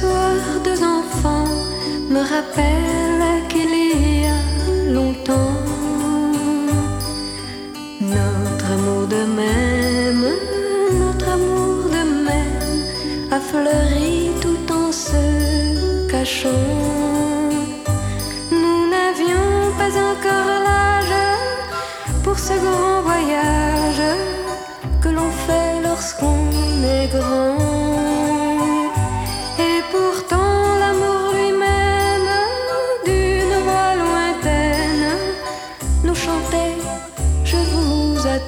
soir, deux enfants me rappellent qu'il y a longtemps notre amour de même, notre amour de même a fleuri tout en se cachant. Nous n'avions pas encore l'âge pour ce grand voyage que l'on fait lorsqu'on est grand. Et pourtant l'amour lui-même, d'une voix lointaine, nous chantait « Je vous attends ».